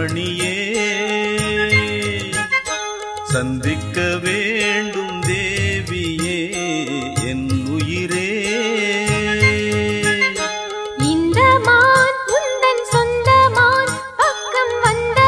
கண்மணியே சந்திக்க வேண்டும் தேவியே என் உயிரே. இந்த மான் உந்தன் சொந்த மான் பக்கம் வந்த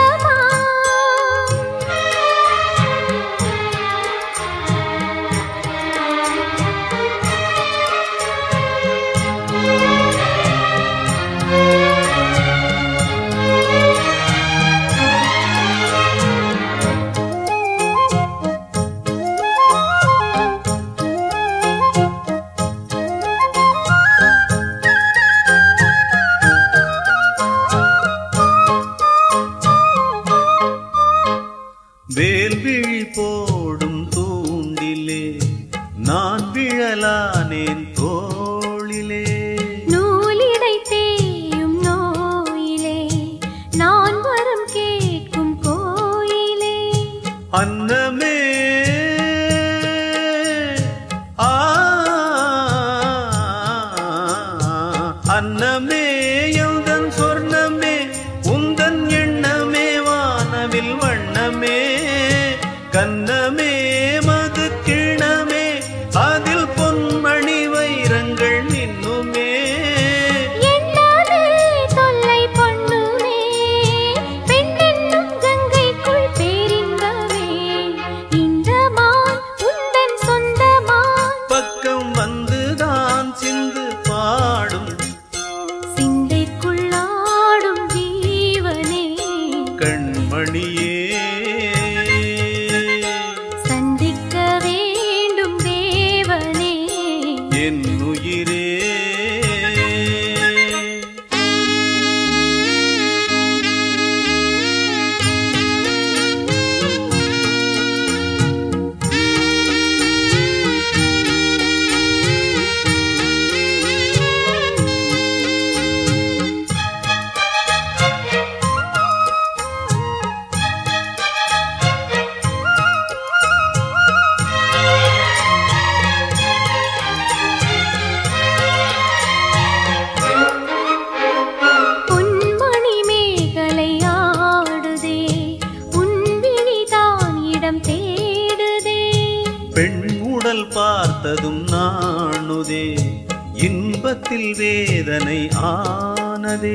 வேல்விழி போடும் தூண்டிலே நான் விழலானேன் தோளிலே. நூலிடை தேயும் நோயிலே நான் வரம் கேட்கும் கோயிலே. அன்னமே அன்னமே எந்தன் சொர்ணமே உந்தன் எண்ணமே வானவில் வண்ணமே. கண்ணமே மது கிணமே அதில் பொன்மணி வைரங்கள் நின்னுமே. எண்ணாதே தொல்லை பண்ணுமே பெண்ணென்னும் கங்கைக்குள் பேரின்பமே. இந்த மான் உந்தன் சொந்த மான் பக்கம் வந்துதான் சிந்து பாடும் சிந்தைக்குள்ளாடும் ஜீவனே கண்மணியே சந்திக்க வேண்டும் தேவனே என் உயிரே. பொன்மணி மேகலை ஆடுதே உன் விழிதான் இடம் தேடுதே. பெண் உடல் பார்த்ததும் நாணுதே இன்பத்தில் வேதனை ஆனதே.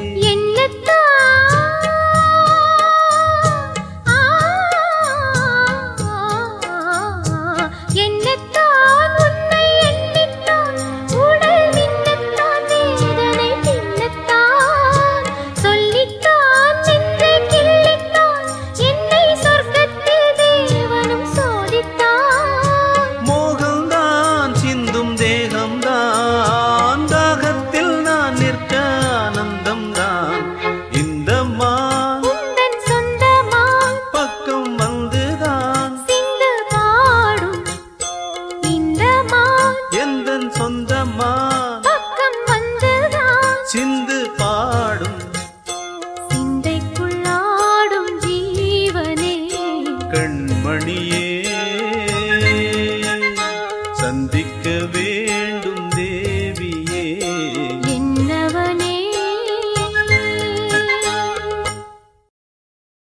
என்னத்தான் உன்னை எண்ணித்தான் உடல் மின்னத்தான் வேதனை பின்னத்தான் சொல்லித்தான் நின்றே கிள்ளித்தான் என்னை சொர்க்கத்தில் தேவனும் சோதித்தான். மோகம்தான் சிந்தும் தேகம்தான் தாகத்தில் நான் நிற்க ஆனந்தம்தான். இந்த மான் உந்தன் சொந்த மான் பக்கம் வந்துதான் சிந்து பாடும். இந்த மான் எந்தன் சொந்த மான் பக்கம் வந்துதான் சிந்து பாடும் சிந்தைக்குள்ளாடும் ஜீவனே கண்மணியே சந்திக்க வேண்டும்